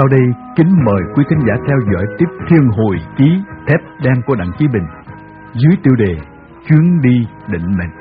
Sau đây kính mời quý thính giả theo dõi tiếp Thiên Hồi Ký Thép Đen của Đặng Chí Bình dưới tiêu đề Chuyến đi định mệnh.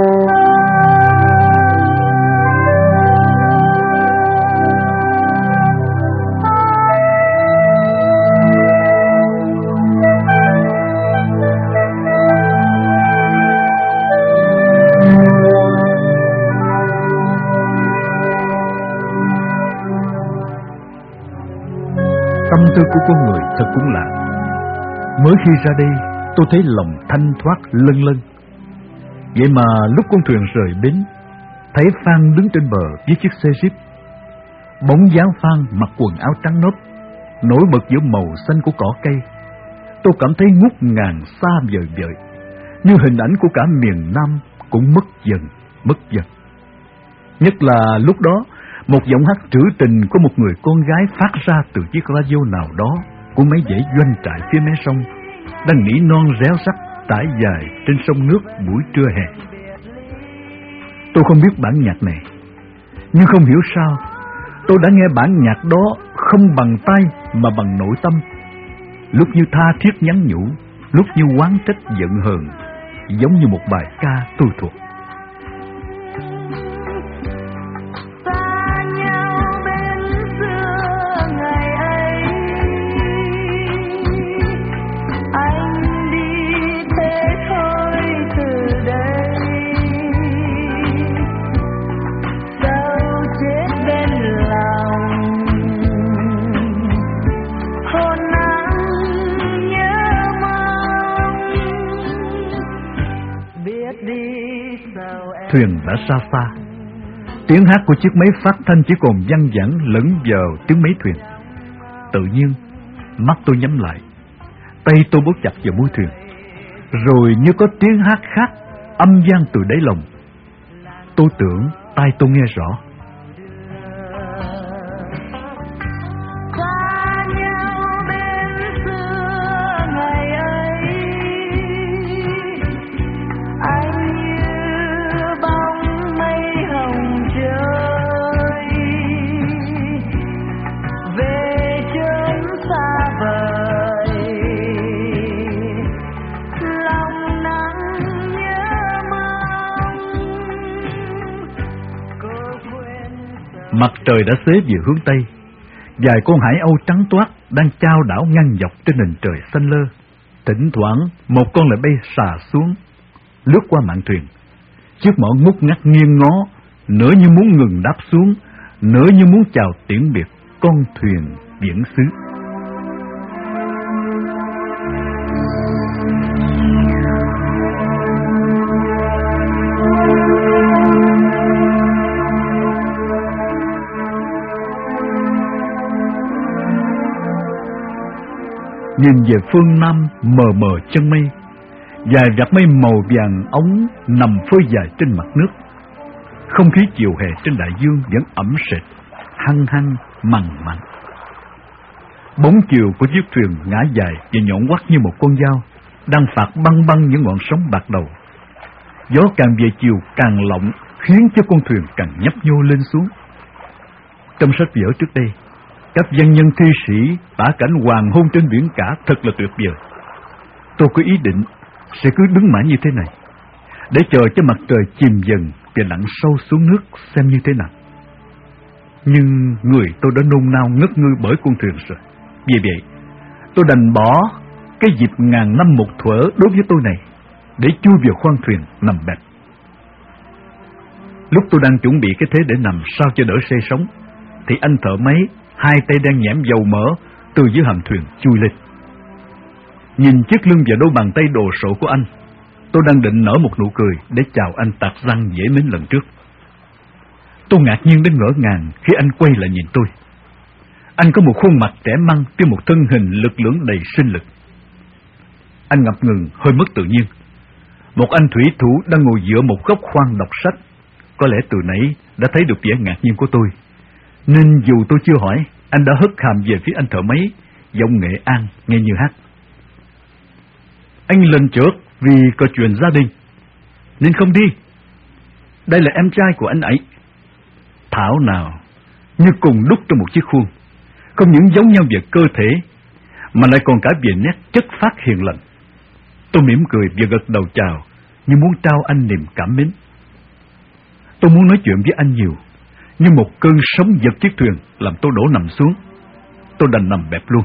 Tâm tư của con người thật cũng lạ. Mới khi ra đây tôi thấy lòng thanh thoát lâng lâng. Vậy mà lúc con thuyền rời bến, thấy Phan đứng trên bờ với chiếc xe jeep. Bóng dáng Phan mặc quần áo trắng nốt, nổi bật giữa màu xanh của cỏ cây. Tôi cảm thấy ngút ngàn xa vời vợi, như hình ảnh của cả miền Nam cũng mất dần. Nhất là lúc đó, một giọng hát trữ tình của một người con gái phát ra từ chiếc radio nào đó của mấy dãy doanh trại phía mé sông, đang nỉ non réo rắt trải dài trên sông nước buổi trưa hè. Tôi không biết bản nhạc này, nhưng không hiểu sao tôi đã nghe bản nhạc đó không bằng tai mà bằng nội tâm, lúc như tha thiết nhắn nhủ, lúc như oán trách giận hờn, giống như một bài ca tôi thuộc. Thuyền đã xa xa, tiếng hát của chiếc máy phát thanh chỉ còn văng vẳng lẫn vào tiếng máy thuyền. Tự nhiên mắt tôi nhắm lại, tay tôi bấu chặt vào mũi thuyền, rồi như có tiếng hát khác âm vang từ đáy lòng. Tôi tưởng tai tôi nghe rõ. Mặt trời đã xế về hướng Tây, vài con hải âu trắng toát đang chao đảo ngang dọc trên nền trời xanh lơ. Thỉnh thoảng một con lại bay xà xuống, lướt qua mạn thuyền. Chiếc mỏ ngút ngắt nghiêng ngó, nửa như muốn ngừng đáp xuống, nửa như muốn chào tiễn biệt con thuyền viễn xứ. Nhìn về phương Nam mờ mờ chân mây, vài vạt mây màu vàng ống nằm phơi dài trên mặt nước. Không khí chiều hè trên đại dương vẫn ẩm sệt, hăng hăng, mằn mặn. Bóng chiều của chiếc thuyền ngã dài và nhọn quắt như một con dao, đang phạt băng băng những ngọn sóng bạc đầu. Gió càng về chiều càng lộng, khiến cho con thuyền càng nhấp nhô lên xuống. Trong sách vở trước đây, các văn nhân thi sĩ tả cảnh hoàng hôn trên biển cả thật là tuyệt vời. Tôi có ý định sẽ cứ đứng mãi như thế này, để chờ cho mặt trời chìm dần và lặn sâu xuống nước xem như thế nào. Nhưng người tôi đã nôn nao ngất ngư bởi con thuyền rồi. Vì vậy, tôi đành bỏ cái dịp ngàn năm một thuở đối với tôi này, để chui vào khoang thuyền nằm bẹp. Lúc tôi đang chuẩn bị cái thế để nằm sao cho đỡ say sóng, thì anh thợ máy hai tay đang nhẻm dầu mỡ từ dưới hầm thuyền chui lên. Nhìn chiếc lưng và đôi bàn tay đồ sộ của anh, tôi đang định nở một nụ cười để chào anh tạc răng dễ mến lần trước. Tôi ngạc nhiên đến ngỡ ngàng khi anh quay lại nhìn tôi. Anh có một khuôn mặt trẻ măng với một thân hình lực lưỡng đầy sinh lực. Anh ngập ngừng, hơi mất tự nhiên. Một anh thủy thủ đang ngồi giữa một góc khoang đọc sách, có lẽ từ nãy đã thấy được vẻ ngạc nhiên của tôi, nên dù tôi chưa hỏi, anh đã hất hàm về phía anh thợ máy, giọng Nghệ An nghe như hát. Anh lần trước vì có chuyện gia đình nên không đi. Đây là em trai của anh ấy. Thảo nào như cùng đúc trong một chiếc khuôn. không những giống nhau về cơ thể, mà lại còn cả về nét chất phác hiền lành. Tôi mỉm cười và gật đầu chào, như muốn trao anh niềm cảm mến. Tôi muốn nói chuyện với anh nhiều, nhưng một cơn sóng giật chiếc thuyền làm tôi đổ nằm xuống. Tôi đành nằm bẹp luôn.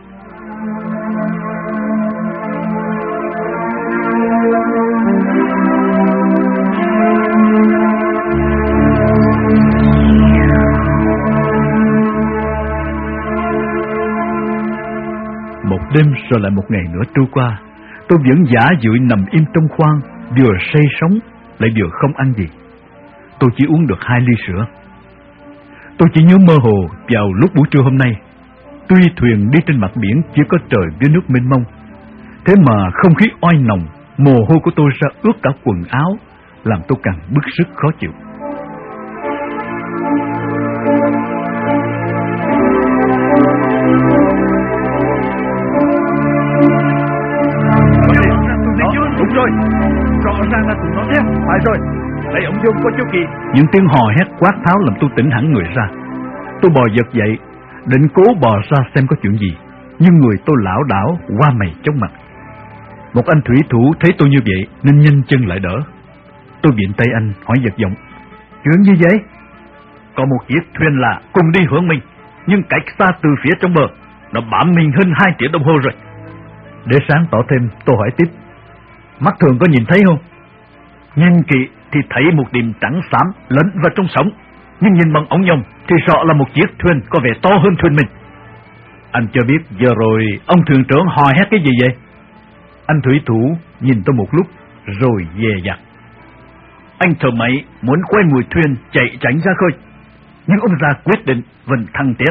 Một đêm rồi lại một ngày nữa trôi qua, tôi vẫn giả dụi nằm im trong khoang, vừa say sóng lại vừa không ăn gì. Tôi chỉ uống được 2 ly sữa. Tôi chỉ nhớ mơ hồ vào lúc buổi trưa hôm nay, tuy thuyền đi trên mặt biển chỉ có trời với nước mênh mông, thế mà không khí oi nồng, mồ hôi của tôi ra ướt cả quần áo, làm tôi càng bức sức khó chịu. Đúng rồi, rõ ràng là tụi nó thế. Phải rồi, lấy ông Dương có chỗ kỳ. Những tiếng hò hét quát tháo làm tôi tỉnh hẳn người ra. Tôi bò giật dậy, định cố bò ra xem có chuyện gì, nhưng người tôi lảo đảo qua mày chóng mặt. Một anh thủy thủ thấy tôi như vậy nên nhanh chân lại đỡ. Tôi viện tay anh hỏi giật giọng: chuyện gì vậy? Có một chiếc thuyền lạ cùng đi hướng mình, nhưng cách xa từ phía trong bờ. Nó bám mình hơn 2 tiếng đồng hồ rồi. Để sáng tỏ thêm, tôi hỏi tiếp: mắt thường có nhìn thấy không? Nhìn kỹ thì thấy một điểm trắng xám lẫn vào trong sóng, nhưng nhìn bằng ống nhòm thì rõ là một chiếc thuyền có vẻ to hơn thuyền mình. Anh cho biết giờ rồi ông thuyền trưởng hò hét cái gì vậy? Anh thủy thủ nhìn tôi một lúc rồi dè dặt: anh thợ máy muốn quay mùi thuyền chạy tránh ra khơi, nhưng ông già quyết định vẫn thăng tiến.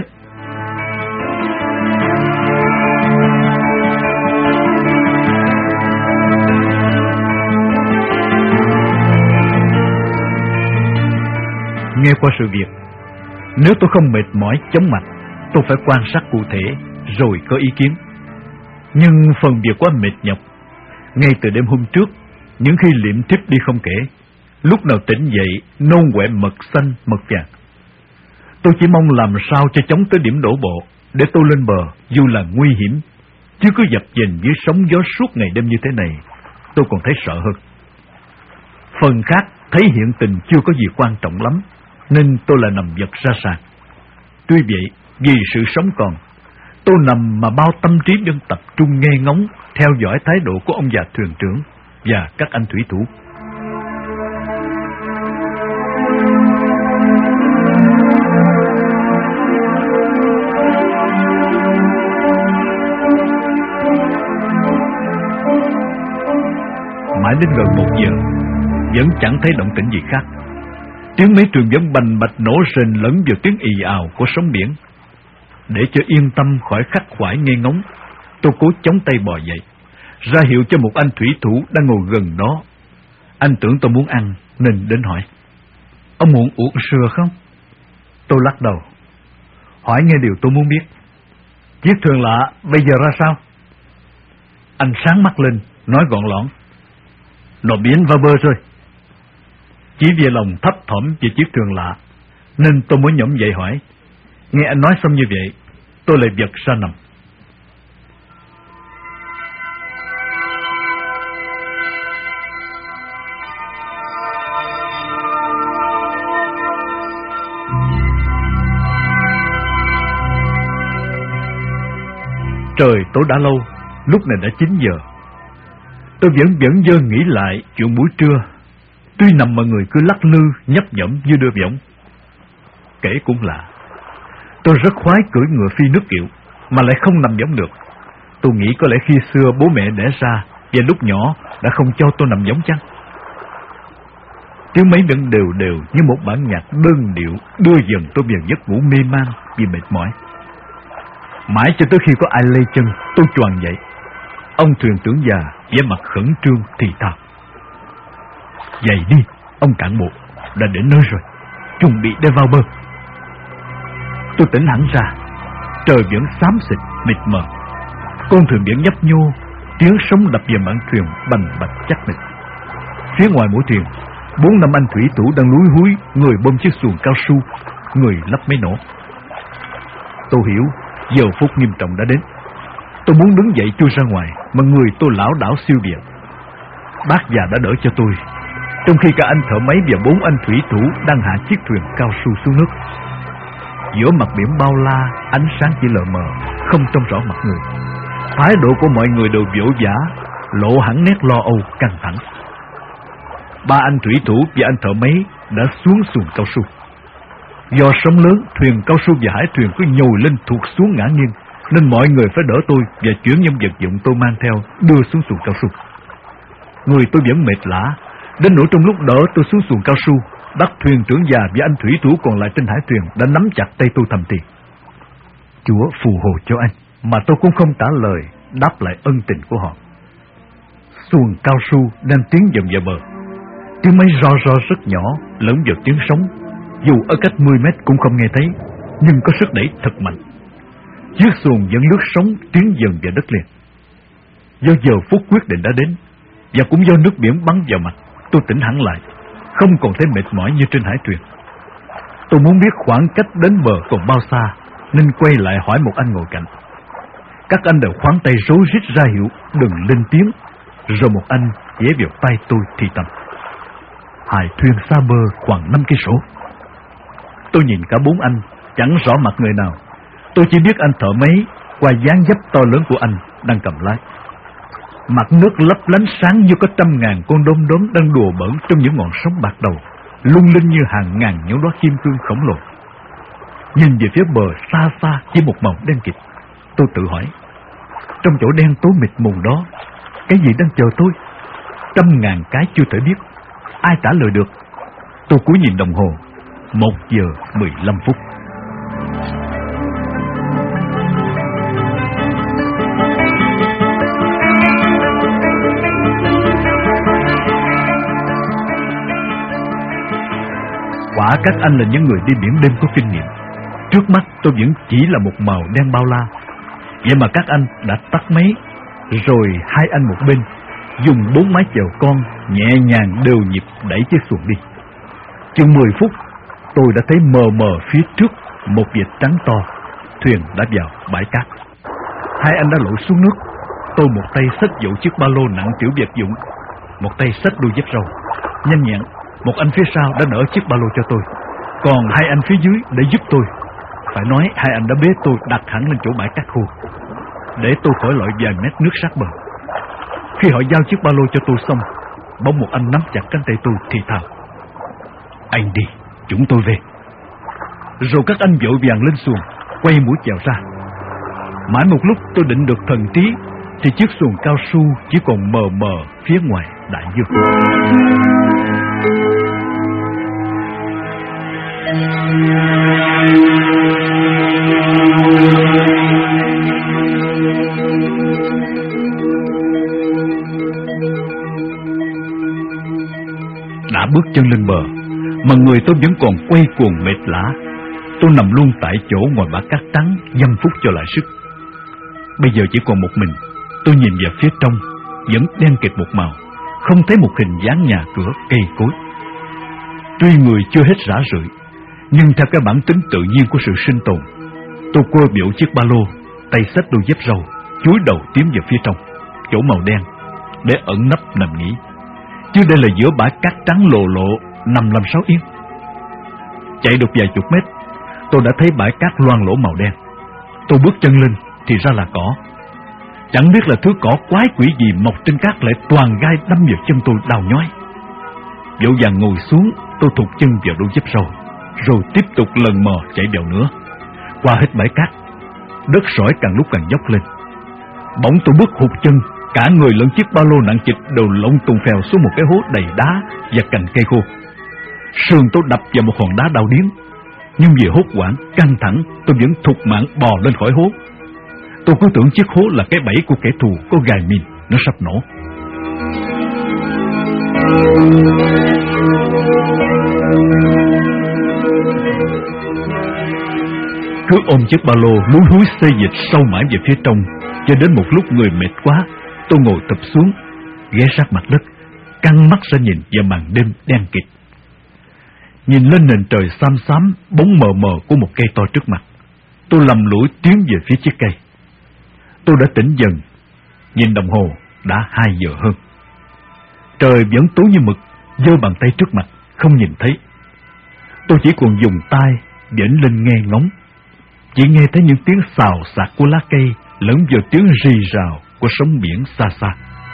Nghe qua sự việc, nếu tôi không mệt mỏi chóng mặt, tôi phải quan sát cụ thể rồi có ý kiến. Nhưng phần việc quá mệt nhọc. Ngay từ đêm hôm trước, những khi liệm thiếp đi không kể, lúc nào tỉnh dậy nôn quẹ mật xanh mật vàng. Tôi chỉ mong làm sao cho chống tới điểm đổ bộ, để tôi lên bờ dù là nguy hiểm, chứ cứ dập dềnh dưới sóng gió suốt ngày đêm như thế này, tôi còn thấy sợ hơn. Phần khác thấy hiện tình chưa có gì quan trọng lắm, nên tôi lại nằm vật ra sàn. Tuy vậy, vì sự sống còn, tôi nằm mà bao tâm trí vẫn tập trung nghe ngóng, theo dõi thái độ của ông già thuyền trưởng và các anh thủy thủ. Mãi đến gần 1 giờ, vẫn chẳng thấy động tĩnh gì khác. Tiếng máy truyền vẫn bành bạch nổ rền lẫn vào tiếng ì ào của sóng biển. Để cho yên tâm khỏi khắc khoải nghe ngóng, tôi cố chống tay bò dậy, ra hiệu cho một anh thủy thủ đang ngồi gần đó. Anh tưởng tôi muốn ăn nên đến hỏi: ông muốn uống sữa không? Tôi lắc đầu, hỏi nghe điều tôi muốn biết: chiếc thuyền lạ bây giờ ra sao? Anh sáng mắt lên, nói gọn lõn: nó biến vào bờ rồi. Chỉ vì lòng thấp thỏm về chiếc thuyền lạ, nên tôi mới nhổm dậy hỏi. Nghe anh nói xong như vậy, tôi lại giật ra nằm. Trời tối đã lâu, lúc này đã 9 giờ. Tôi vẫn dơ nghĩ lại chuyện buổi trưa. Tuy nằm mà người cứ lắc lư nhấp nhẫm như đưa võng. Kể cũng lạ, tôi rất khoái cưỡi ngựa phi nước kiệu mà lại không nằm võng được. Tôi nghĩ có lẽ khi xưa bố mẹ đẻ ra và lúc nhỏ đã không cho tôi nằm võng chăng. Tiếng máy vẫn đều đều như một bản nhạc đơn điệu đưa dần tôi vào giấc ngủ mê man vì mệt mỏi. Mãi cho tới khi có ai lay chân, tôi choàng dậy. Ông thuyền trưởng già vẻ mặt khẩn trương thì thào: dậy đi, ông cán bộ, đã đến nơi rồi, chuẩn bị để vào bờ. Tôi tỉnh hẳn ra, trời vẫn xám xịt mịt mờ, con thuyền vẫn nhấp nhô, tiếng sóng đập vào mạn thuyền bành bạch chắc nịch. Phía ngoài mũi thuyền, 4-5 anh thủy thủ đang lúi húi, người bơm chiếc xuồng cao su, người lắp máy nổ. Tôi hiểu Giờ phút nghiêm trọng đã đến. Tôi muốn đứng dậy chui ra ngoài, mà người tôi lảo đảo siêu biệt. Bác già đã đỡ cho tôi, trong khi cả anh thợ máy và 4 anh thủy thủ đang hạ chiếc thuyền cao su xuống nước. Giữa mặt biển bao la, ánh sáng chỉ lờ mờ, không trông rõ mặt người. Thái độ của mọi người đều vỗ vã, lộ hẳn nét lo âu căng thẳng. 3 anh thủy thủ và anh thợ máy đã xuống xuồng cao su. Do sóng lớn, thuyền cao su và hải thuyền cứ nhồi lên thụt xuống ngã nghiêng, nên mọi người phải đỡ tôi và chuyển những vật dụng tôi mang theo đưa xuống xuồng cao su. Người tôi vẫn mệt lả, đến nỗi trong lúc đỡ tôi xuống xuồng cao su, bác thuyền trưởng già và anh thủy thủ còn lại trên hải thuyền đã nắm chặt tay tôi thầm thì: Chúa phù hộ cho anh. Mà tôi cũng không trả lời, đáp lại ân tình của họ. Xuồng cao su đang tiến dần vào bờ. Tiếng máy ro rất nhỏ, lẫn vào tiếng sóng, dù ở cách 10 mét cũng không nghe thấy, nhưng có sức đẩy thật mạnh. Chiếc xuồng vẫn lướt sóng tiến dần vào đất liền. Do giờ phút quyết định đã đến, và cũng do nước biển bắn vào mặt, tôi tỉnh hẳn lại, không còn thấy mệt mỏi như trên hải thuyền. Tôi muốn biết khoảng cách đến bờ còn bao xa, nên quay lại hỏi một anh ngồi cạnh. Các anh đều khoáng tay rối rít ra hiệu đừng lên tiếng, rồi một anh ghé vào tay tôi thì thầm: Hải thuyền xa bờ khoảng 5 cây số. Tôi nhìn cả 4 anh, chẳng rõ mặt người nào. Tôi chỉ biết anh thợ máy qua dáng dấp to lớn của anh đang cầm lái. Mặt nước lấp lánh sáng như có 100.000 con đom đóm đang đùa bỡn trong những ngọn sóng bạc đầu, lung linh như hàng ngàn những đóa kim cương khổng lồ. Nhìn về phía bờ xa xa chỉ một màu đen kịt, tôi tự hỏi, trong chỗ đen tối mịt mù đó, cái gì đang chờ tôi? 100.000 cái chưa thể biết, ai trả lời được? Tôi cúi nhìn đồng hồ, 1 giờ 15 phút. Quả các anh là những người đi biển đêm có kinh nghiệm. Trước mắt tôi vẫn chỉ là một màu đen bao la. Vậy mà các anh đã tắt máy, rồi 2 anh một bên dùng 4 mái chèo con nhẹ nhàng đều nhịp đẩy chiếc xuồng đi. Chừng 10 phút, tôi đã thấy mờ mờ phía trước một vệt trắng to. Thuyền đã vào bãi cát. 2 anh đã lội xuống nước. Tôi một tay xách dậu chiếc ba lô nặng trĩu vật dụng, một tay xách đôi dép râu. Nhanh nhẹn, một anh phía sau đã đỡ chiếc ba lô cho tôi, còn 2 anh phía dưới để giúp tôi. Phải nói 2 anh đã bế tôi đặt hẳn lên chỗ bãi cát khô, để tôi khỏi lội vài mét nước sát bờ. Khi họ giao chiếc ba lô cho tôi xong, bỗng một anh nắm chặt cánh tay tôi thì thào: Anh đi, chúng tôi về. Rồi các anh vội vàng lên xuồng, quay mũi chèo ra. Mãi một lúc tôi định được thần trí, thì chiếc xuồng cao su chỉ còn mờ mờ phía ngoài đại dương. Đã bước chân lên bờ, mà người tôi vẫn còn quay cuồng mệt lả. Tôi nằm luôn tại chỗ ngoài bãi cát trắng, dăm phút cho lại sức. Bây giờ chỉ còn một mình. Tôi nhìn vào phía trong, vẫn đen kịt một màu, không thấy một hình dáng nhà cửa cây cối. Tuy người chưa hết rã rượi, nhưng theo cái bản tính tự nhiên của sự sinh tồn, tôi quơ biểu chiếc ba lô, tay xách đôi dép râu, chúi đầu tiến vào phía trong, chỗ màu đen, để ẩn nấp nằm nghỉ. Chứ đây là giữa bãi cát trắng lồ lộ, nằm làm sao yên. Chạy được vài chục mét, tôi đã thấy bãi cát loang lổ màu đen. Tôi bước chân lên thì ra là cỏ. Chẳng biết là thứ cỏ quái quỷ gì mọc trên cát lại toàn gai đâm vào chân tôi đau nhói. Vội vàng ngồi xuống, tôi thụt chân vào đôi dép râu, rồi tiếp tục lần mò chạy vào nữa. Qua hết bãi cát, đất sỏi càng lúc càng dốc lên. Bỗng tôi bước hụt chân, cả người lẫn chiếc ba lô nặng trịch đều lộn tùng phèo xuống một cái hố đầy đá và cành cây khô. Sườn tôi đập vào một hòn đá đau điếng, nhưng vì hốt hoảng căng thẳng, tôi vẫn thục mạng bò lên khỏi hố. Tôi cứ tưởng chiếc hố là cái bẫy của kẻ thù có gài mìn, nó sắp nổ. Cứ ôm chiếc ba lô lúi húi xê dịch sâu mãi về phía trong, cho đến một lúc người mệt quá, tôi ngồi tập xuống, ghé sát mặt đất, căng mắt ra nhìn vào màn đêm đen kịt. Nhìn lên nền trời xám xám, bóng mờ mờ của một cây to trước mặt. Tôi lầm lũi tiến về phía chiếc cây. Tôi đã tỉnh dần, nhìn đồng hồ đã 2 giờ hơn. Trời vẫn tối như mực, giơ bàn tay trước mặt không nhìn thấy. Tôi chỉ còn dùng tay dễn lên nghe ngóng, chỉ nghe thấy những tiếng xào xạc của lá cây lẫn vào tiếng rì rào của sóng biển xa xa.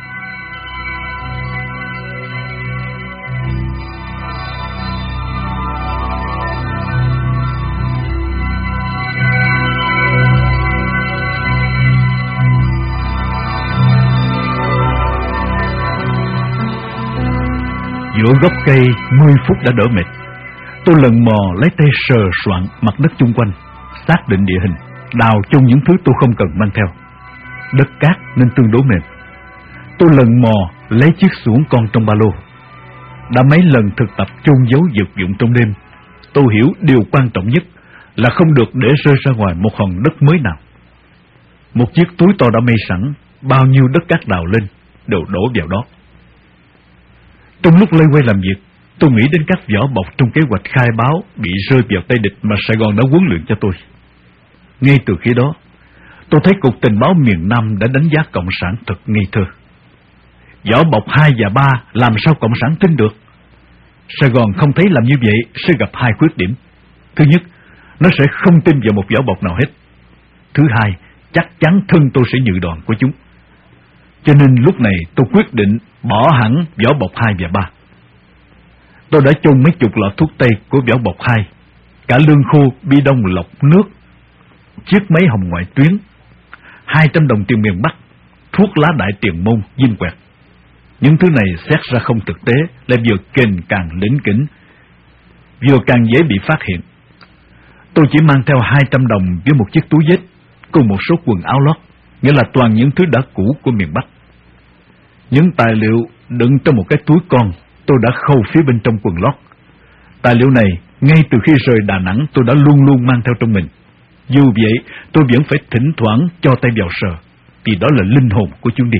Giữa gốc cây 10 phút đã đỡ mệt. Tôi lần mò lấy tay sờ soạn mặt đất chung quanh, xác định địa hình, đào chung những thứ tôi không cần mang theo. Đất cát nên tương đối mềm. Tôi lần mò lấy chiếc xuồng con trong ba lô. Đã mấy lần thực tập chôn giấu vật dụng trong đêm, tôi hiểu điều quan trọng nhất là không được để rơi ra ngoài một hòn đất mới nào. Một chiếc túi to đã may sẵn, bao nhiêu đất cát đào lên đều đổ vào đó. Trong lúc loay hoay làm việc, tôi nghĩ đến các vỏ bọc trong kế hoạch khai báo bị rơi vào tay địch mà Sài Gòn đã huấn luyện cho tôi. Ngay từ khi đó, tôi thấy Cục Tình báo miền Nam đã đánh giá Cộng sản thật ngây thơ. Vỏ bọc 2 và 3 làm sao Cộng sản tin được? Sài Gòn không thấy làm như vậy sẽ gặp 2 khuyết điểm. Thứ nhất, nó sẽ không tin vào một vỏ bọc nào hết. Thứ hai, chắc chắn thân tôi sẽ nhự đòn của chúng. Cho nên lúc này tôi quyết định bỏ hẳn vỏ bọc 2 và 3. Tôi đã chôn mấy chục lọ thuốc tây của vỏ bọc 2, cả lương khô, bi đông lọc nước, chiếc máy hồng ngoại tuyến, 200 đồng tiền miền Bắc, thuốc lá đại tiền môn, dinh quẹt. Những thứ này xét ra không thực tế, lại vừa kềnh càng lỉnh kỉnh, vừa càng dễ bị phát hiện. Tôi chỉ mang theo 200 đồng với một chiếc túi vết, cùng một số quần áo lót, nghĩa là toàn những thứ đã cũ của miền Bắc. Những tài liệu đựng trong một cái túi con, tôi đã khâu phía bên trong quần lót. Tài liệu này, ngay từ khi rời Đà Nẵng tôi đã luôn luôn mang theo trong mình. Dù vậy, tôi vẫn phải thỉnh thoảng cho tay vào sờ, vì đó là linh hồn của chuyến đi.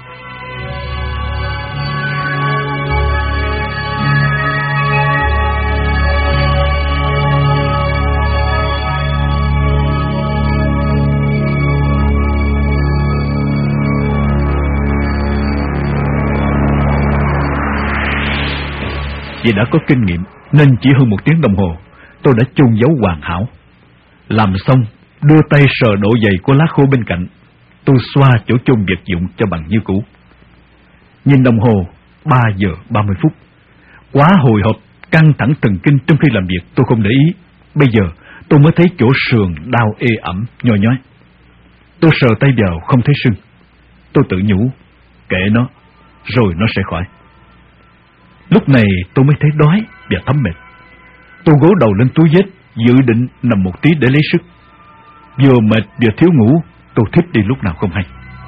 Vì đã có kinh nghiệm nên chỉ hơn 1 tiếng đồng hồ tôi đã chôn giấu hoàn hảo. Làm xong, đưa tay sờ độ dày của lá khô bên cạnh, tôi xoa chỗ chôn vật dụng cho bằng như cũ. Nhìn đồng hồ, 3 giờ 30 phút. Quá hồi hộp, căng thẳng thần kinh trong khi làm việc tôi không để ý. Bây giờ tôi mới thấy chỗ sườn đau ê ẩm, nhoi nhói. Tôi sờ tay vào không thấy sưng. Tôi tự nhủ, kệ nó, rồi nó sẽ khỏi. Lúc này tôi mới thấy đói và thấm mệt. Tôi gối đầu lên túi vết, dự định nằm một tí để lấy sức. Vừa mệt vừa thiếu ngủ, tôi thiếp đi lúc nào không hay.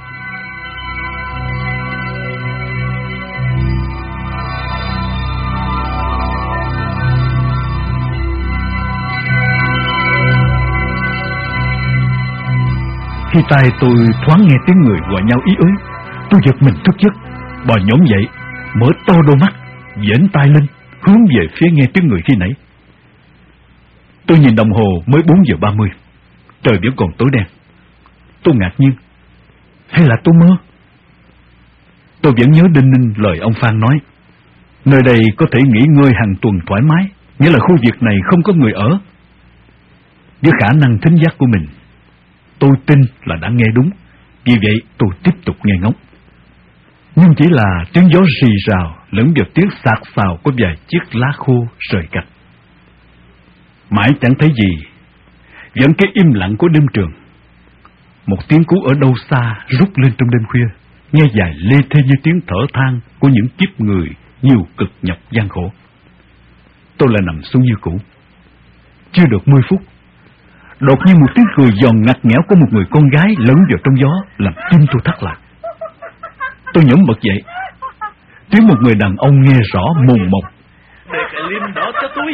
Khi tai tôi thoáng nghe tiếng người gọi nhau ý ới, tôi giật mình thức giấc, bò nhổm dậy, mở to đôi mắt, dễn tai lên, hướng về phía nghe tiếng người khi nãy. Tôi nhìn đồng hồ mới 4 giờ 30, trời vẫn còn tối đen. Tôi ngạc nhiên, hay là tôi mơ? Tôi vẫn nhớ đinh ninh lời ông Phan nói, nơi đây có thể nghỉ ngơi hàng tuần thoải mái, nghĩa là khu vực này không có người ở. Với khả năng thính giác của mình, tôi tin là đã nghe đúng, vì vậy tôi tiếp tục nghe ngóng. Nhưng chỉ là tiếng gió rì rào lẫn vào tiếng sạc xào của vài chiếc lá khô rời cạch. Mãi chẳng thấy gì, vẫn cái im lặng của đêm trường. Một tiếng cú ở đâu xa rút lên trong đêm khuya, nghe dài lê thê như tiếng thở than của những kiếp người nhiều cực nhọc gian khổ. Tôi lại nằm xuống như cũ. Chưa được 10 phút, đột nhiên một tiếng cười giòn ngặt nghẽo của một người con gái lẫn vào trong gió làm tim tôi thắt lại. Tôi nhổm bật dậy. Tiếng một người đàn ông nghe rõ mồn một. Để cái lim đó cho tôi.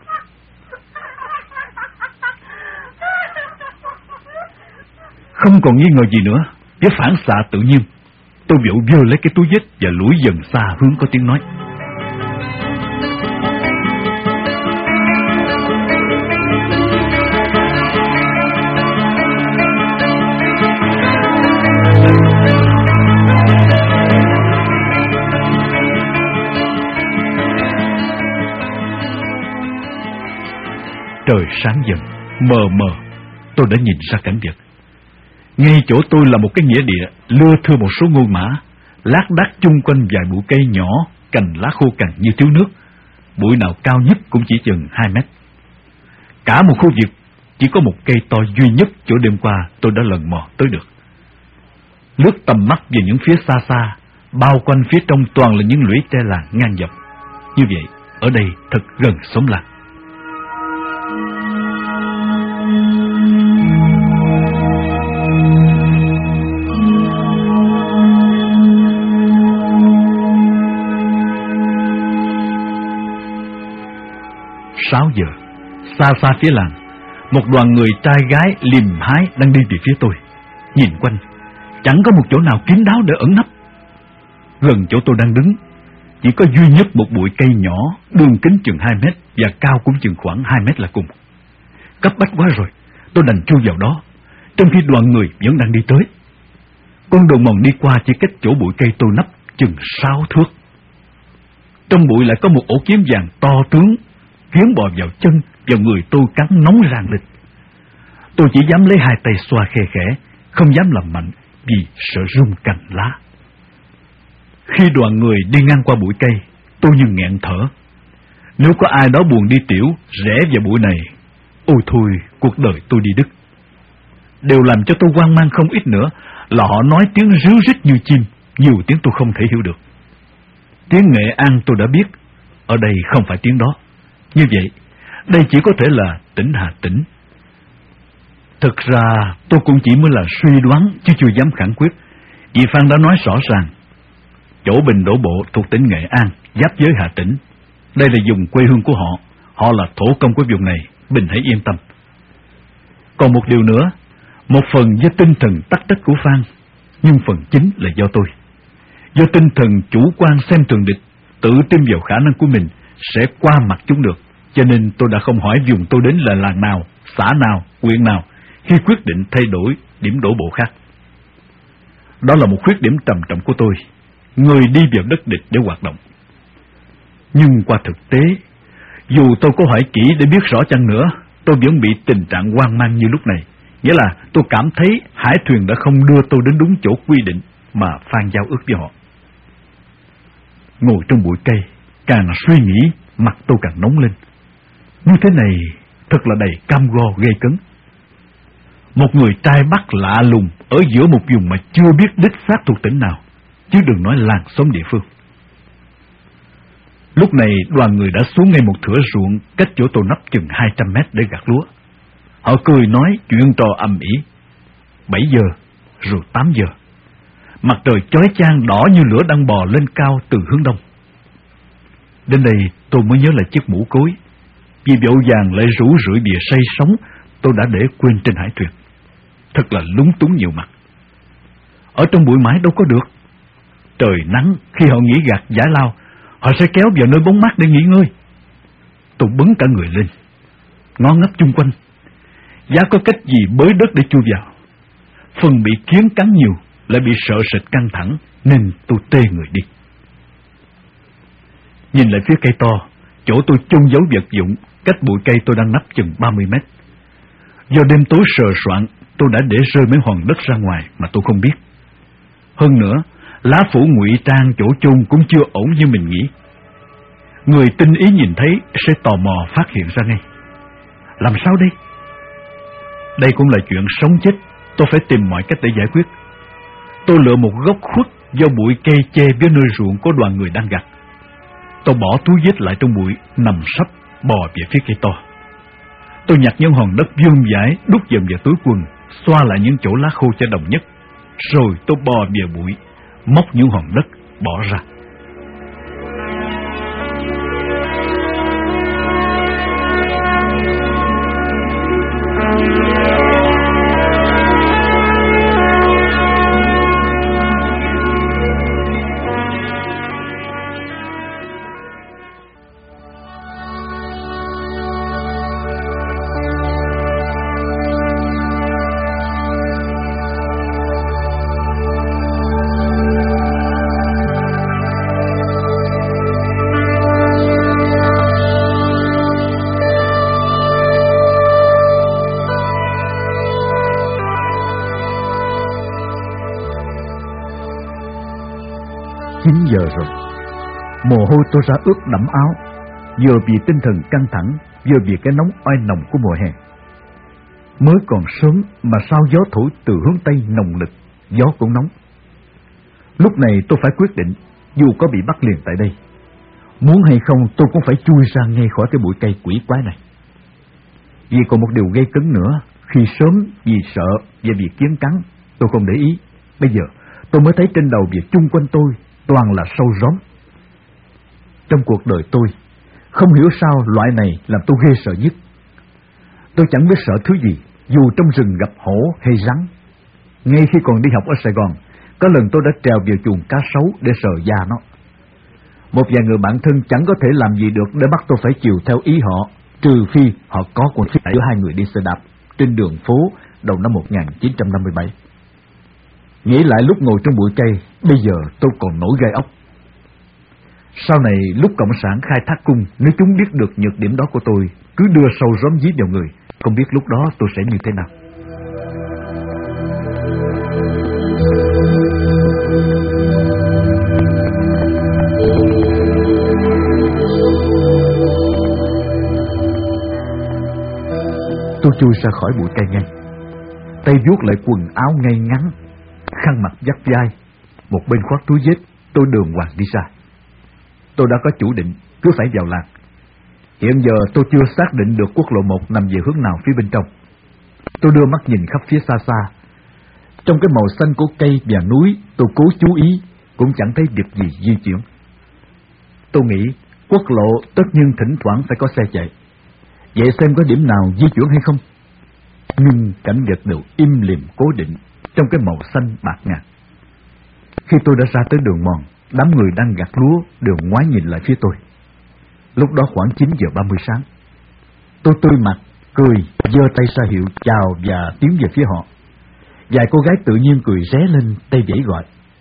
Không còn nghi ngờ gì nữa, với phản xạ tự nhiên, tôi vội vơ lấy cái túi vết và lủi dần xa hướng có tiếng nói. Trời sáng dần, mờ mờ, tôi đã nhìn ra cảnh vật. Ngay chỗ tôi là một cái nghĩa địa, lưa thưa một số ngôi mã, lác đác chung quanh vài bụi cây nhỏ, cành lá khô cằn như thiếu nước. Bụi nào cao nhất cũng chỉ chừng 2 mét. Cả một khu vực chỉ có một cây to duy nhất chỗ đêm qua tôi đã lần mò tới được. Lướt tầm mắt về những phía xa xa, bao quanh phía trong toàn là những lũy tre làng ngang dọc. Như vậy, ở đây thật gần xóm làng. Sáu giờ, xa xa phía làng, một đoàn người trai gái liềm hái đang đi về phía tôi. Nhìn quanh, chẳng có một chỗ nào kín đáo để ẩn nấp. Gần chỗ tôi đang đứng, chỉ có duy nhất một bụi cây nhỏ, đường kính chừng 2 mét và cao cũng chừng khoảng 2 mét là cùng. Cấp bách quá rồi, tôi đành chui vào đó, trong khi đoàn người vẫn đang đi tới. Con đường mòn đi qua chỉ cách chỗ bụi cây tôi nấp chừng 6 thước. Trong bụi lại có một ổ kiếm vàng to tướng, kiếm bò vào chân, vào người tôi cắn nóng rang lên. Tôi chỉ dám lấy 2 tay xoa khe khẽ, không dám làm mạnh vì sợ rung cành lá. Khi đoàn người đi ngang qua bụi cây, tôi như nghẹn thở. Nếu có ai đó buồn đi tiểu, rẽ vào bụi này, ôi thôi, cuộc đời tôi đi đứt. Điều làm cho tôi hoang mang không ít nữa là họ nói tiếng ríu rít như chim, nhiều tiếng tôi không thể hiểu được. Tiếng Nghệ An tôi đã biết, ở đây không phải tiếng đó. Như vậy, đây chỉ có thể là tỉnh Hà Tĩnh. Thực ra tôi cũng chỉ mới là suy đoán chứ chưa dám khẳng quyết, vì Phan đã nói rõ ràng. Chỗ Bình đổ bộ thuộc tỉnh Nghệ An, giáp giới Hà Tĩnh. Đây là vùng quê hương của họ, họ là thổ công của vùng này, Bình hãy yên tâm. Còn một điều nữa, một phần do tinh thần tắc trách của Phan, nhưng phần chính là do tôi. Do tinh thần chủ quan xem thường địch, tự tin vào khả năng của mình sẽ qua mặt chúng được, cho nên tôi đã không hỏi vùng tôi đến là làng nào, xã nào, huyện nào khi quyết định thay đổi điểm đổ bộ khác. Đó là một khuyết điểm trầm trọng của tôi, người đi vào đất địch để hoạt động. Nhưng qua thực tế, dù tôi có hỏi kỹ để biết rõ chăng nữa, tôi vẫn bị tình trạng hoang mang như lúc này. Nghĩa là tôi cảm thấy hải thuyền đã không đưa tôi đến đúng chỗ quy định mà Phan giao ước với họ. Ngồi trong bụi cây, càng suy nghĩ, mặt tôi càng nóng lên. Như thế này thật là đầy cam go gây cấn. Một người trai Bắc lạ lùng ở giữa một vùng mà chưa biết đích xác thuộc tỉnh nào, chứ đừng nói làng xóm địa phương. Lúc này đoàn người đã xuống ngay một thửa ruộng cách chỗ tôi nấp chừng 200 mét để gặt lúa. Họ cười nói chuyện trò ầm ĩ. 7 giờ, rồi 8 giờ. Mặt trời chói chang đỏ như lửa đang bò lên cao từ hướng đông. Đến đây tôi mới nhớ lại chiếc mũ cối. Vì vội vàng lại rủ rượi bìa say sóng, tôi đã để quên trên hải thuyền. Thật là lúng túng nhiều mặt. Ở trong bụi mãi đâu có được. Trời nắng, khi họ nghỉ gặt giải lao, họ sẽ kéo vào nơi bóng mát để nghỉ ngơi. Tôi bấn cả người lên, ngó ngấp chung quanh. Giá có cách gì bới đất để chui vào. Phần bị kiến cắn nhiều, lại bị sợ sệt căng thẳng, nên tôi tê người đi. Nhìn lại phía cây to, chỗ tôi chôn giấu vật dụng, cách bụi cây tôi đang nấp chừng 30 mét. Do đêm tối sờ soạn, tôi đã để rơi mấy hòn đất ra ngoài mà tôi không biết. Hơn nữa, lá phủ ngụy trang chỗ chôn cũng chưa ổn như mình nghĩ. Người tinh ý nhìn thấy sẽ tò mò phát hiện ra ngay. Làm sao đây? Đây cũng là chuyện sống chết, tôi phải tìm mọi cách để giải quyết. Tôi lựa một góc khuất do bụi cây che với nơi ruộng có đoàn người đang gặt. Tôi bỏ túi vết lại trong bụi, nằm sấp, bò về phía cây to. Tôi nhặt những hòn đất vuông vãi, đút dần vào túi quần, xoa lại những chỗ lá khô cho đồng nhất. Rồi tôi bò về bụi, móc những hòn đất, bỏ ra. rồi. Mồ hôi tôi ra ướt đẫm áo, vừa vì tinh thần căng thẳng, vừa vì cái nóng oi nồng của mùa hè. Mới còn sớm mà sao gió thổi từ hướng Tây nồng lực, gió cũng nóng. Lúc này tôi phải quyết định, dù có bị bắt liền tại đây, muốn hay không tôi cũng phải chui ra ngay khỏi cái bụi cây quỷ quái này. Vì còn một điều gây cấn nữa, khi sớm vì sợ và vì kiến cắn, tôi không để ý. Bây giờ tôi mới thấy trên đầu và chung quanh tôi toàn là sâu róm. Trong cuộc đời tôi, không hiểu sao loại này làm tôi ghê sợ nhất. Tôi chẳng biết sợ thứ gì, dù trong rừng gặp hổ hay rắn. Ngay khi còn đi học ở Sài Gòn, có lần tôi đã trèo vào chuồng cá sấu để sờ da nó. Một vài người bạn thân chẳng có thể làm gì được để bắt tôi phải chiều theo ý họ, trừ phi họ có con thiết giữa hai người đi xe đạp trên đường phố đầu năm 1957. Nghĩ lại lúc ngồi trong bụi cây, bây giờ tôi còn nổi gai ốc. Sau này lúc Cộng sản khai thác cung, nếu chúng biết được nhược điểm đó của tôi, cứ đưa sâu róm dí vào người, không biết lúc đó tôi sẽ như thế nào. Tôi chui ra khỏi bụi cây ngay, tay vuốt lại quần áo ngay ngắn, khăn mặt vắt vai, một bên khoác túi vết, tôi đường hoàng đi ra. Tôi đã có chủ định cứ phải vào làng. Hiện giờ tôi chưa xác định được quốc lộ 1 nằm về hướng nào phía bên trong. Tôi đưa mắt nhìn khắp phía xa xa. Trong cái màu xanh của cây và núi, tôi cố chú ý, cũng chẳng thấy việc gì di chuyển. Tôi nghĩ quốc lộ tất nhiên thỉnh thoảng phải có xe chạy. Vậy xem có điểm nào di chuyển hay không? Nhưng cảnh vật đều im lìm cố định trong cái màu xanh bạc ngàn. Khi tôi đã ra tới đường mòn, đám người đang gặt lúa đều ngoái nhìn lại phía tôi. Lúc đó khoảng 9 giờ 30 sáng. Tôi tươi mặt, cười, giơ tay ra hiệu chào và tiến về phía họ. Vài cô gái tự nhiên cười ré lên, tay vẫy gọi.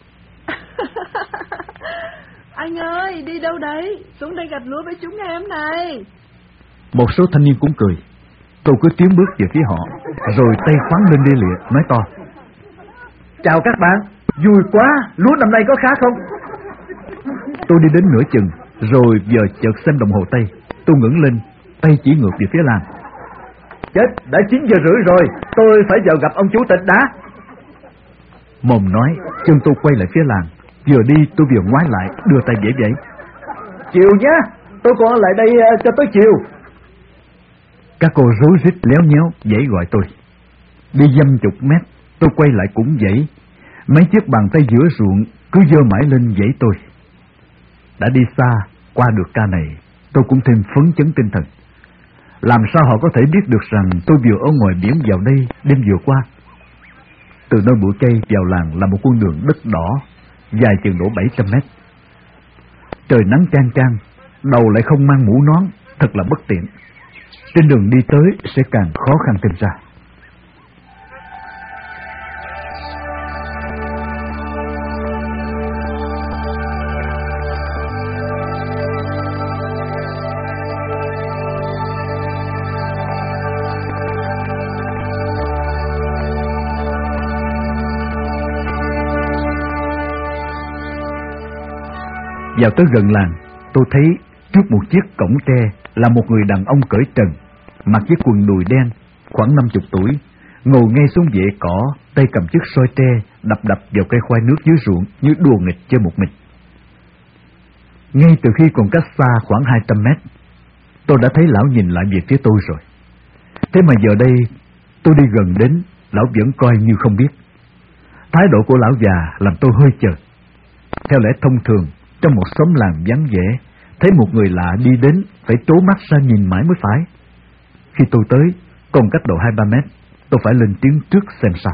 Anh ơi, đi đâu đấy? Xuống đây gặt lúa với chúng em này. Một số thanh niên cũng cười. Tôi cứ tiến bước về phía họ, rồi tay khoắn lên lia lịa, nói to. Chào các bạn, vui quá, lúa năm nay có khá không? Tôi đi đến nửa chừng, rồi giờ chợt xem đồng hồ tay. Tôi ngẩng lên, tay chỉ ngược về phía làng. Chết, đã 9 giờ rưỡi rồi, tôi phải vào gặp ông chủ tịch đã. Mồm nói, chân tôi quay lại phía làng. Vừa đi tôi vừa ngoái lại, đưa tay vẫy vẫy. Chiều nhé, tôi còn ở lại đây cho tới chiều. Các cô rối rít léo nhéo vẫy gọi tôi. Đi dăm chục mét, tôi quay lại cũng vẫy. Mấy chiếc bàn tay giữa ruộng cứ giơ mãi lên vẫy tôi. Đã đi xa, qua được ca này, tôi cũng thêm phấn chấn tinh thần. Làm sao họ có thể biết được rằng tôi vừa ở ngoài biển vào đây đêm vừa qua? Từ nơi bụi cây vào làng là một con đường đất đỏ, dài chừng độ 700 mét. Trời nắng chang chang, đầu lại không mang mũ nón, thật là bất tiện. Trên đường đi tới sẽ càng khó khăn thêm ra. Vào tới gần làng, tôi thấy trước một chiếc cổng tre là một người đàn ông cởi trần, mặc chiếc quần đùi đen, khoảng 50 tuổi, ngồi ngay xuống vệ cỏ, tay cầm chiếc soi tre đập vào cây khoai nước dưới ruộng như đùa nghịch chơi một mình. Ngay từ khi còn cách xa khoảng 200 mét, tôi đã thấy lão nhìn lại về phía tôi rồi. Thế mà giờ đây tôi đi gần đến, lão vẫn coi như không biết. Thái độ của lão già làm tôi hơi chợt. Theo lẽ thông thường, trong một xóm làng vắng vẻ, thấy một người lạ đi đến phải trố mắt ra nhìn mãi mới phải. Khi tôi tới, còn cách độ 2-3 mét, tôi phải lên tiếng trước xem sao.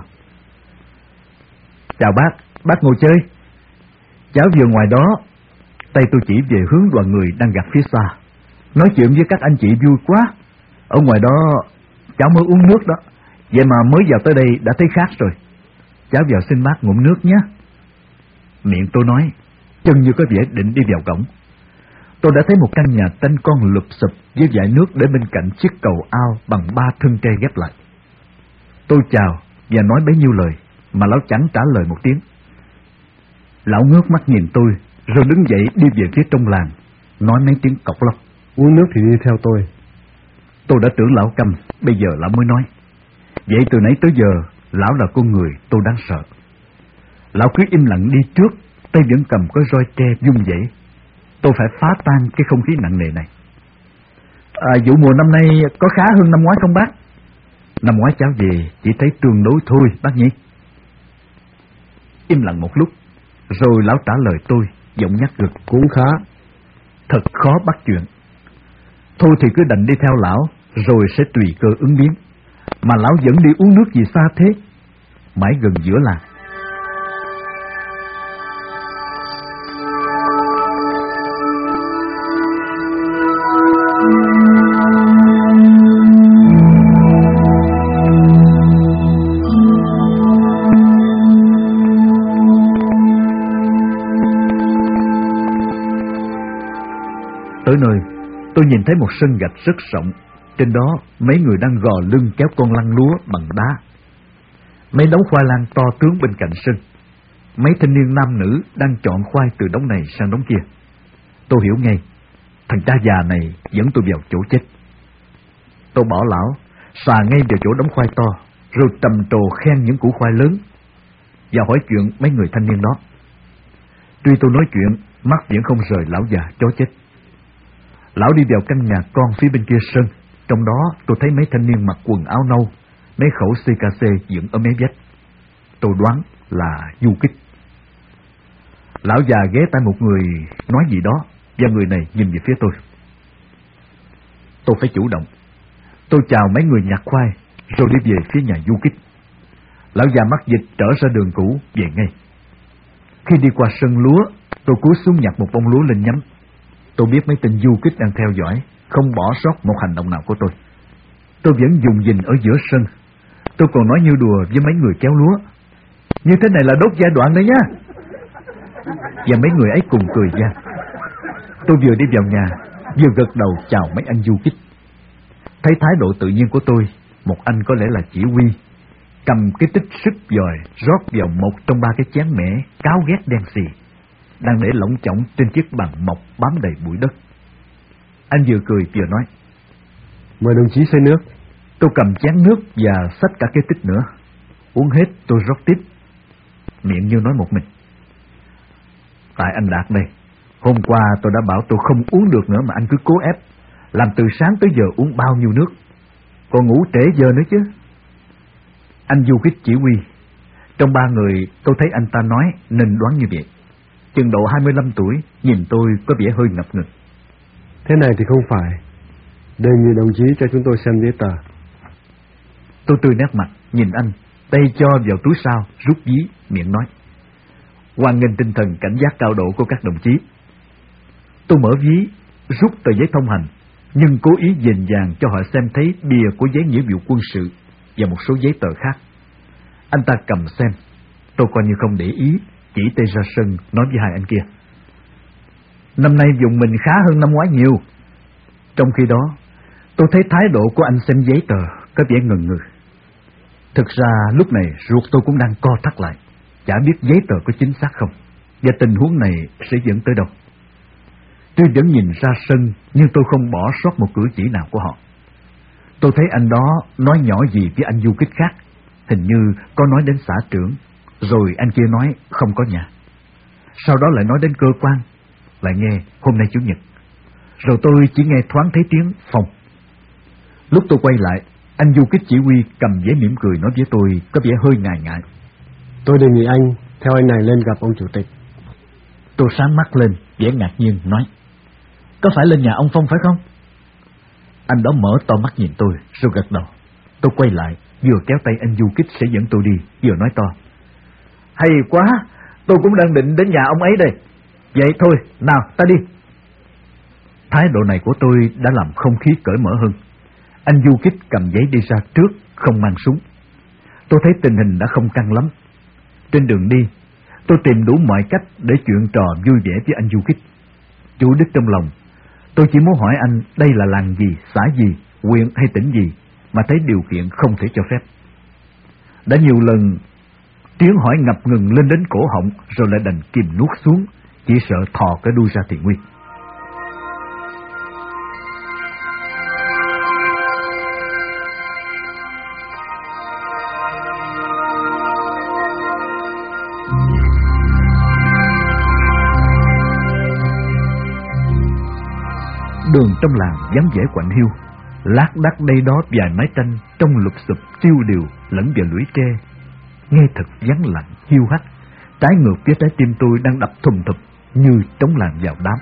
Chào bác ngồi chơi. Cháu vừa ngoài đó. Tay tôi chỉ về hướng đoàn người đang gặp phía xa. Nói chuyện với các anh chị vui quá. Ở ngoài đó cháu mới uống nước đó, vậy mà mới vào tới đây đã thấy khác rồi. Cháu vào xin bác ngụm nước nhé. Miệng tôi nói, chân như có vẻ định đi vào cổng. Tôi đã thấy một căn nhà tanh con lụp xụp với dải nước để bên cạnh chiếc cầu ao bằng 3 thân tre ghép lại. Tôi chào và nói bấy nhiêu lời mà lão chẳng trả lời một tiếng. Lão ngước mắt nhìn tôi rồi đứng dậy đi về phía trong làng, nói mấy tiếng cộc lốc. Uống nước thì đi theo tôi. Tôi đã tưởng lão câm, bây giờ lão mới nói. Vậy từ nãy tới giờ, lão là con người tôi đáng sợ. Lão cứ im lặng đi trước, tay vẫn cầm cái roi tre vung vẩy. Tôi phải phá tan cái không khí nặng nề này. Vụ mùa năm nay có khá hơn năm ngoái không bác? Năm ngoái cháu về chỉ thấy tương đối thôi bác nhỉ. Im lặng một lúc, rồi lão trả lời tôi, giọng nhắc gật. Cũng khá. Thật khó bắt chuyện. Thôi thì cứ đành đi theo lão, rồi sẽ tùy cơ ứng biến. Mà lão vẫn đi uống nước gì xa thế? Mãi gần giữa làng. Tới nơi, tôi nhìn thấy một sân gạch rất rộng. Trên đó mấy người đang gò lưng kéo con lăn lúa bằng đá. Mấy đống khoai lang to tướng bên cạnh sân. Mấy thanh niên nam nữ đang chọn khoai từ đống này sang đống kia. Tôi hiểu ngay, thằng cha già này dẫn tôi vào chỗ chết. Tôi bỏ lão, xà ngay vào chỗ đống khoai to, rồi trầm trồ khen những củ khoai lớn và hỏi chuyện mấy người thanh niên đó. Tuy tôi nói chuyện, mắt vẫn không rời lão già chó chết. Lão đi vào căn nhà con phía bên kia sân. Trong đó tôi thấy mấy thanh niên mặc quần áo nâu, mấy khẩu CKC dựng ở mé vách. Tôi đoán là du kích. Lão già ghé tai một người nói gì đó, và người này nhìn về phía tôi. Tôi phải chủ động. Tôi chào mấy người nhặt khoai, rồi đi về phía nhà du kích. Lão già mắc dịch trở ra đường cũ, về ngay. Khi đi qua sân lúa, tôi cúi xuống nhặt một bông lúa lên nhắm. Tôi biết mấy tên du kích đang theo dõi, không bỏ sót một hành động nào của tôi. Tôi vẫn dùng gìn ở giữa sân. Tôi còn nói như đùa với mấy người kéo lúa. Như thế này là đốt giai đoạn đấy nhá. Và mấy người ấy cùng cười ra. Tôi vừa đi vào nhà, vừa gật đầu chào mấy anh du kích. Thấy thái độ tự nhiên của tôi, một anh có lẽ là chỉ huy, cầm cái tích sức dòi rót vào một trong ba cái chén mẻ cáo ghét đen xì, đang để lỏng chỏng trên chiếc bàn mộc bám đầy bụi đất. Anh vừa cười vừa nói: Mời đồng chí xơi nước. Tôi cầm chén nước và xách cả cái tích nữa. Uống hết tôi rót tiếp, miệng như nói một mình: Tại anh Đạt đây, hôm qua tôi đã bảo tôi không uống được nữa mà anh cứ cố ép, làm từ sáng tới giờ uống bao nhiêu nước, còn ngủ trễ giờ nữa chứ. Anh du kích chỉ huy. Trong ba người tôi thấy anh ta nói nên đoán như vậy. Chừng độ 25 tuổi, nhìn tôi có vẻ hơi ngập ngừng. Thế này thì không phải. Đề nghị đồng chí cho chúng tôi xem giấy tờ. Tôi tươi nét mặt, nhìn anh, tay cho vào túi sau, rút ví, miệng nói: Hoan nghênh tinh thần cảnh giác cao độ của các đồng chí. Tôi mở ví, rút tờ giấy thông hành, nhưng cố ý dèn dàng cho họ xem thấy bìa của giấy nghĩa vụ quân sự và một số giấy tờ khác. Anh ta cầm xem, tôi coi như không để ý, chỉ tay ra sân nói với hai anh kia: Năm nay vùng mình khá hơn năm ngoái nhiều. Trong khi đó, tôi thấy thái độ của anh xem giấy tờ có vẻ ngần ngừ. Thực ra lúc này ruột tôi cũng đang co thắt lại, chả biết giấy tờ có chính xác không, và tình huống này sẽ dẫn tới đâu. Tôi vẫn nhìn ra sân, nhưng tôi không bỏ sót một cử chỉ nào của họ. Tôi thấy anh đó nói nhỏ gì với anh du kích khác, hình như có nói đến xã trưởng, rồi anh kia nói không có nhà. Sau đó lại nói đến cơ quan, lại nghe hôm nay Chủ nhật. Rồi tôi chỉ nghe thoáng thấy tiếng phòng. Lúc tôi quay lại, anh du kích chỉ huy cầm giấy mỉm cười nói với tôi có vẻ hơi ngại ngại: Tôi đề nghị anh theo anh này lên gặp ông chủ tịch. Tôi sáng mắt lên, vẻ ngạc nhiên nói: Có phải lên nhà ông Phong phải không? Anh đó mở to mắt nhìn tôi, rồi gật đầu. Tôi quay lại, vừa kéo tay anh du kích sẽ dẫn tôi đi, vừa nói to: Hay quá, tôi cũng đang định đến nhà ông ấy đây. Vậy thôi, nào ta đi. Thái độ này của tôi đã làm không khí cởi mở hơn. Anh du kích cầm giấy đi ra trước, không mang súng. Tôi thấy tình hình đã không căng lắm. Trên đường đi, tôi tìm đủ mọi cách để chuyện trò vui vẻ với anh du kích. Chủ đích trong lòng, tôi chỉ muốn hỏi anh đây là làng gì, xã gì, huyện hay tỉnh gì, mà thấy điều kiện không thể cho phép. Đã nhiều lần tiếng hỏi ngập ngừng lên đến cổ họng, rồi lại đành kìm nuốt xuống chỉ sợ thò cái đuôi ra thì nguy. Đường trong làng vắng vẻ quạnh hiu, lác đác đây đó vài mái tranh trong lụp xụp tiêu điều lẫn vào lũy tre, nghe thật vắng lặng hiu hắt, trái ngược với trái tim tôi đang đập thùng thụp như trống làng vào đám.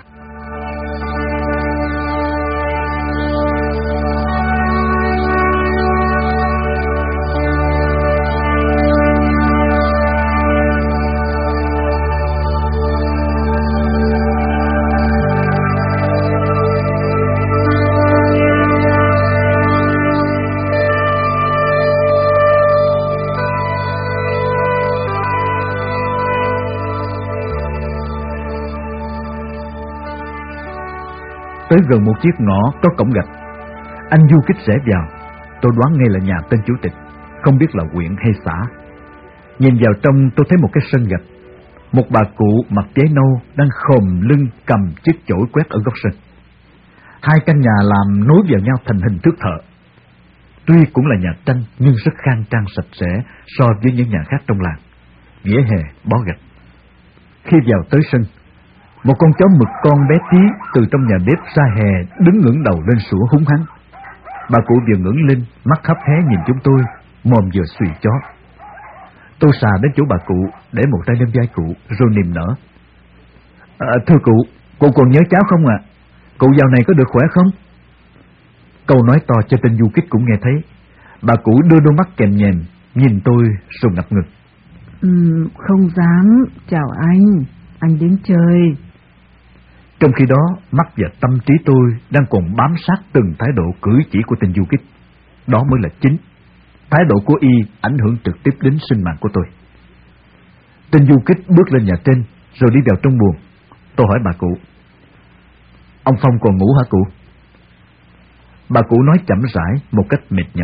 Tới gần một chiếc ngõ có cổng gạch, anh du kích rẽ vào. Tôi đoán ngay là nhà tên chủ tịch, không biết là huyện hay xã. Nhìn vào trong tôi thấy một cái sân gạch, một bà cụ mặc váy nâu đang khom lưng cầm chiếc chổi quét ở góc sân. Hai căn nhà làm nối vào nhau thành hình thước thợ. Tuy cũng là nhà tranh nhưng rất khang trang sạch sẽ so với những nhà khác trong làng. Vỉa hè bó gạch. Khi vào tới sân, một con chó mực con bé tí từ trong nhà bếp ra hè đứng ngẩng đầu lên sủa húng hắng. Bà cụ vừa ngẩng lên, mắt hấp hé nhìn chúng tôi, mồm vừa xùy chó. Tôi xà đến chỗ bà cụ, để một tay lên vai cụ, rồi niềm nở. Thưa cụ còn nhớ cháu không ạ? Cụ dạo này có được khỏe không? Câu nói to cho tên du kích cũng nghe thấy. Bà cụ đưa đôi mắt kèm nhèm, nhìn tôi rồi ngập ngừng. Không dám, chào anh đến chơi. Trong khi đó, mắt và tâm trí tôi đang còn bám sát từng thái độ cử chỉ của tên du kích. Đó mới là chính. Thái độ của y ảnh hưởng trực tiếp đến sinh mạng của tôi. Tên du kích bước lên nhà trên, rồi đi vào trong buồng. Tôi hỏi bà cụ. Ông Phong còn ngủ hả cụ? Bà cụ nói chậm rãi một cách mệt nhọc.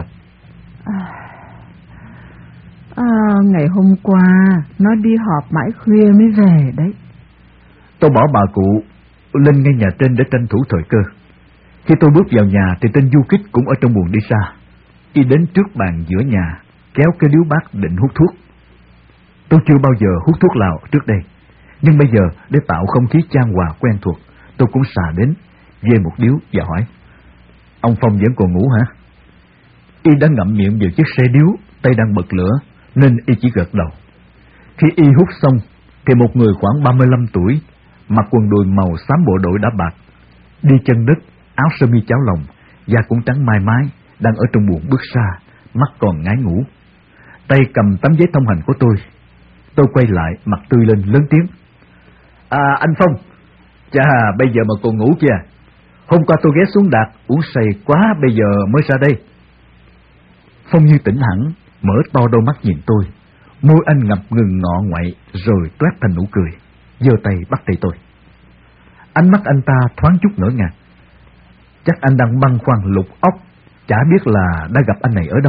Ngày hôm qua, nó đi họp mãi khuya mới về đấy. Tôi bảo bà cụ lên ngay nhà trên để tranh thủ thời cơ. Khi tôi bước vào nhà thì tên du kích cũng ở trong buồng đi ra. Y đến trước bàn giữa nhà, kéo cái điếu bát định hút thuốc. Tôi chưa bao giờ hút thuốc lào trước đây, nhưng bây giờ để tạo không khí chan hòa quen thuộc, tôi cũng xà đến, về một điếu và hỏi. Ông Phong vẫn còn ngủ hả? Y đã ngậm miệng vào chiếc xe điếu, tay đang bật lửa, nên y chỉ gật đầu. Khi y hút xong, thì một người khoảng 35 tuổi, mặc quần đùi màu xám bộ đội đã bạc, đi chân đất, áo sơ mi cháo lòng, da cũng trắng mai mái, đang ở trong buồng bước ra, mắt còn ngái ngủ. Tay cầm tấm giấy thông hành của tôi. Tôi quay lại, mặt tươi lên lớn tiếng. Anh Phong, chà, bây giờ mà còn ngủ kìa. Hôm qua tôi ghé xuống Đạt, uống say quá, bây giờ mới ra đây. Phong như tỉnh hẳn, mở to đôi mắt nhìn tôi. Môi anh ngập ngừng ngọ ngoại, rồi toét thành nụ cười, giơ tay bắt tay tôi. Ánh mắt anh ta thoáng chút ngỡ ngàng. Chắc anh đang băn khoăn lục óc, chả biết là đã gặp anh này ở đâu.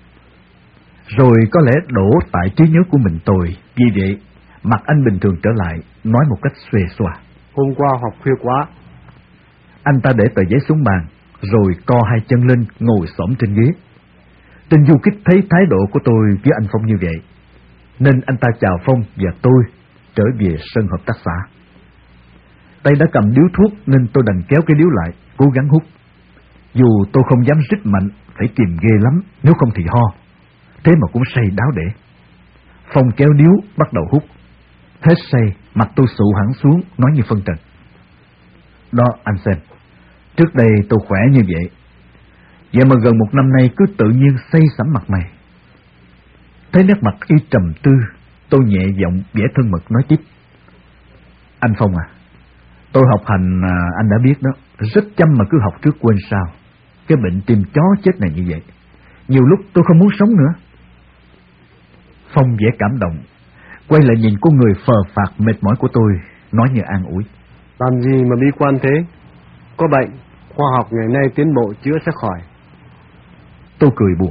Rồi có lẽ đổ tại trí nhớ của mình tồi, vì vậy mặt anh bình thường trở lại, nói một cách xuề xòa. Hôm qua họp khuya quá. Anh ta để tờ giấy xuống bàn, rồi co hai chân lên ngồi xổm trên ghế. Tên du kích thấy thái độ của tôi với anh Phong như vậy, nên anh ta chào Phong và tôi trở về sân hợp tác xã. Tay đã cầm điếu thuốc nên tôi đành kéo cái điếu lại, cố gắng hút. Dù tôi không dám rít mạnh, phải kìm ghê lắm, nếu không thì ho. Thế mà cũng say đáo để. Phong kéo điếu bắt đầu hút. Hết say, mặt tôi sụ hẳn xuống, nói như phân trần. Đó anh xem, trước đây tôi khỏe như vậy, vậy mà gần một năm nay cứ tự nhiên say sẩm mặt mày. Thấy nét mặt y trầm tư, tôi nhẹ giọng vẻ thân mật nói tiếp. Anh Phong à, tôi học hành anh đã biết đó, rất chăm mà cứ học trước quên sao. Cái bệnh tim chó chết này như vậy, nhiều lúc tôi không muốn sống nữa. Phong vẻ cảm động, quay lại nhìn con người phờ phạc mệt mỏi của tôi, nói như an ủi. Làm gì mà bi quan thế? Có bệnh, khoa học ngày nay tiến bộ chữa sẽ khỏi. Tôi cười buồn.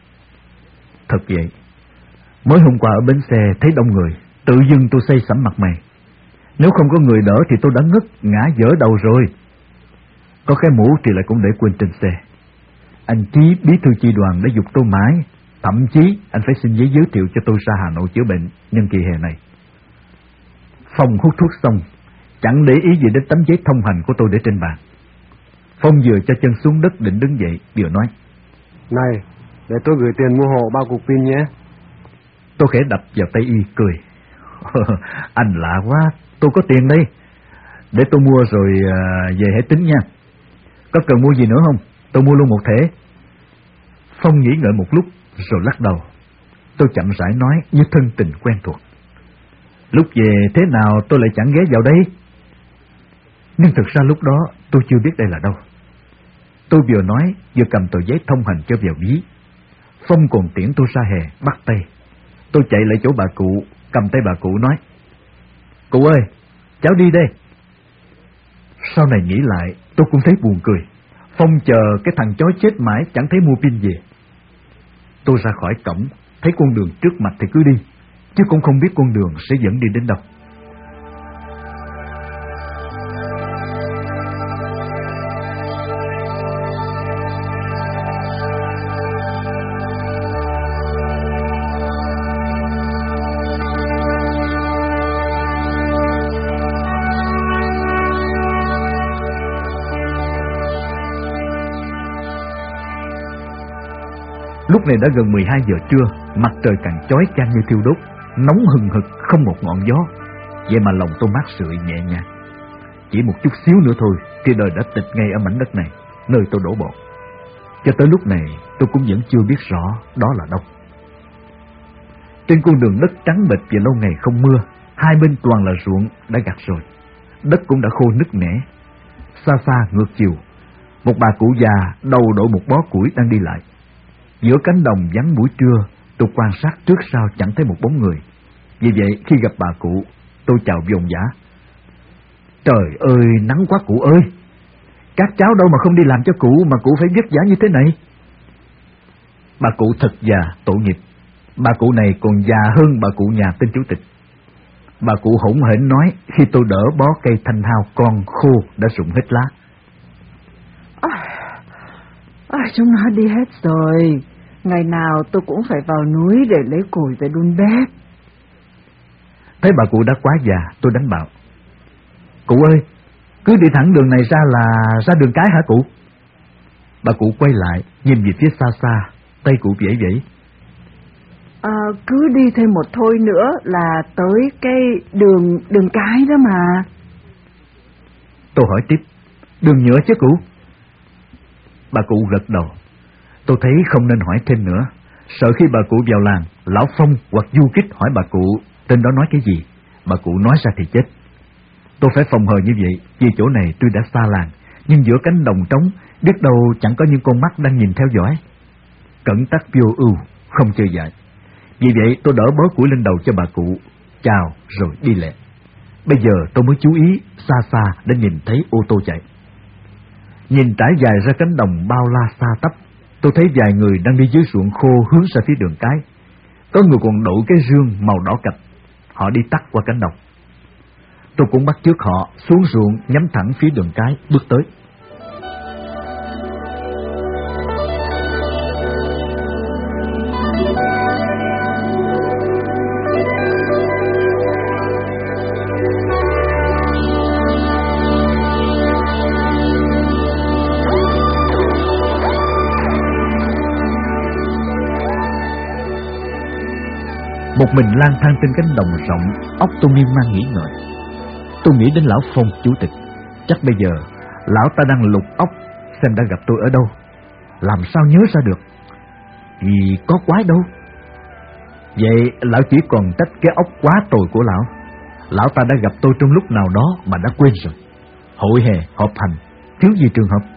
Thật vậy, mới hôm qua ở bến xe thấy đông người, tự dưng tôi say sẩm mặt mày. Nếu không có người đỡ thì tôi đã ngất ngã vỡ đầu rồi. Có cái mũ thì lại cũng để quên trên xe. Anh Chí bí thư chi đoàn đã giục tôi mãi, thậm chí anh phải xin giấy giới thiệu cho tôi ra Hà Nội chữa bệnh nhân kỳ hè này. Phong hút thuốc xong, chẳng để ý gì đến tấm giấy thông hành của tôi để trên bàn. Phong vừa cho chân xuống đất định đứng dậy, vừa nói: Này, để tôi gửi tiền mua hộ 3 cục pin nhé. Tôi khẽ đập vào tay y cười. Anh lạ quá, tôi có tiền đây. Để tôi mua rồi về hãy tính nha. Có cần mua gì nữa không? Tôi mua luôn một thể. Phong nghĩ ngợi một lúc rồi lắc đầu. Tôi chậm rãi nói như thân tình quen thuộc: Lúc về thế nào tôi lại chẳng ghé vào đây. Nhưng thực ra lúc đó tôi chưa biết đây là đâu. Tôi vừa nói vừa cầm tờ giấy thông hành cho vào ví. Phong còn tiễn tôi ra hè bắt tay. Tôi chạy lại chỗ bà cụ, cầm tay bà cụ nói: Cụ ơi, cháu đi đây. Sau này nghĩ lại tôi cũng thấy buồn cười. Phong chờ cái thằng chó chết mãi chẳng thấy mua pin về. Tôi ra khỏi cổng, thấy con đường trước mặt thì cứ đi, chứ cũng không biết con đường sẽ dẫn đi đến đâu. Lúc này đã gần 12 giờ trưa, mặt trời càng chói chang như thiêu đốt, nóng hừng hực không một ngọn gió. Vậy mà lòng tôi mát rượi nhẹ nhàng. Chỉ một chút xíu nữa thôi thì đời đã tịch ngay ở mảnh đất này, nơi tôi đổ bộ. Cho tới lúc này tôi cũng vẫn chưa biết rõ đó là đâu. Trên con đường đất trắng bệch vì lâu ngày không mưa, hai bên toàn là ruộng đã gặt rồi, đất cũng đã khô nứt nẻ. Xa xa ngược chiều, một bà cụ già đầu đội một bó củi đang đi lại. Giữa cánh đồng vắng buổi trưa, tôi quan sát trước sau chẳng thấy một bóng người. Vì vậy khi gặp bà cụ, tôi chào vồn vã: Trời ơi, nắng quá cụ ơi! Các cháu đâu mà không đi làm cho cụ mà cụ phải vất vả như thế này. Bà cụ thật già, tội nghiệp. Bà cụ này còn già hơn bà cụ nhà tên chủ tịch. Bà cụ hỗn hển nói khi tôi đỡ bó cây thanh hao con khô đã rụng hết lá: Chúng nó đi hết rồi. Ngày nào tôi cũng phải vào núi để lấy củi về đun bếp. Thấy bà cụ đã quá già, tôi đánh bảo: Cụ ơi, cứ đi thẳng đường này ra là ra đường cái hả cụ? Bà cụ quay lại, nhìn về phía xa xa, tay cụ vẫy vẫy: Cứ đi thêm một thôi nữa là tới cái đường cái đó mà. Tôi hỏi tiếp: Đường nhựa chứ cụ? Bà cụ gật đầu. Tôi thấy không nên hỏi thêm nữa, sợ khi bà cụ vào làng, lão Phong hoặc Du Kích hỏi bà cụ tên đó nói cái gì, bà cụ nói ra thì chết. Tôi phải phòng hờ như vậy, vì chỗ này tuy đã xa làng, nhưng giữa cánh đồng trống, biết đâu chẳng có những con mắt đang nhìn theo dõi. Cẩn tắc vô ưu, không chơi dại. Vì vậy tôi đỡ bó củi lên đầu cho bà cụ, chào rồi đi lẹ. Bây giờ tôi mới chú ý xa xa để nhìn thấy ô tô chạy. Nhìn trải dài ra cánh đồng bao la xa tấp, tôi thấy vài người đang đi dưới ruộng khô hướng ra phía đường cái. Có người còn đội cái rương màu đỏ cạch. Họ đi tắt qua cánh đồng. Tôi cũng bắt chước họ xuống ruộng nhắm thẳng phía đường cái bước tới. Một mình lang thang trên cánh đồng rộng, óc tôi miên man nghĩ ngợi. Tôi nghĩ đến lão Phong chủ tịch. Chắc bây giờ lão ta đang lục óc xem đã gặp tôi ở đâu. Làm sao nhớ ra được? Vì có quái đâu. Vậy lão chỉ còn trách cái óc quá tồi của lão. Lão ta đã gặp tôi trong lúc nào đó mà đã quên rồi. Hội hè họp hành, thiếu gì trường hợp.